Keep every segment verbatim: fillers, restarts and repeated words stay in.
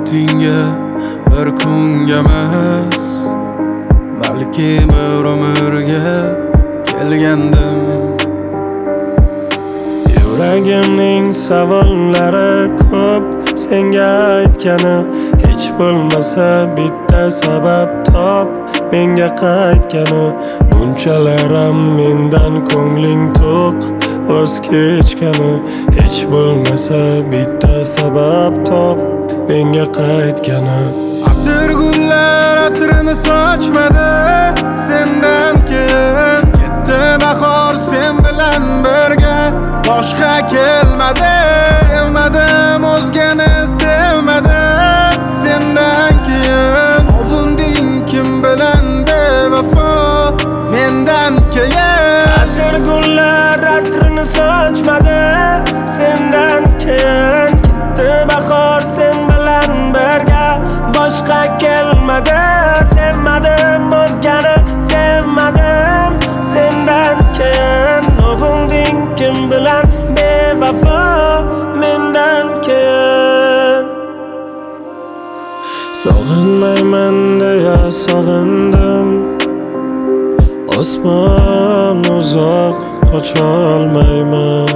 hayotingga bir kunga emas, balki bir umrga kelgandim. Yuragimning savollari ko'p, senga aytgani hech bo'lmasa bitta sabab top. Menga qaytgani bunchalaram mendan ko'ngling to'q, voz kechgani hech bo'lmasa bitta sabab top. Menga qaytgani Atir gullar atrini sochmadi sendan keyin, ketdi bahor sen bilan birga, boshqa kelmadi. Sevmadim o'zgani sevmadim sendan keyin, ovunding kim bilan bevafo mendan keyin. Atir gullar atrini sochmadi sendan keyin, ketdi bahor sen bilan birga, boshqa kelmadi. Sevmadim o'zgani sevmadim sendan keyin, ovunding kim bilan bevafo mendan keyin. Sog'inmayman deya sog'indim, osmon uzoq qocholmayman.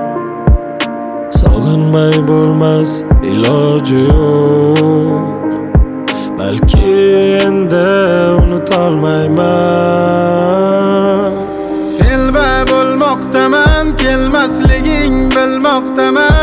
Sog'inmay bo'lmas iloji yo'q, balki endi unutolmayman. Telba bo'lmoqdaman, kelmasliging bilmoqdaman.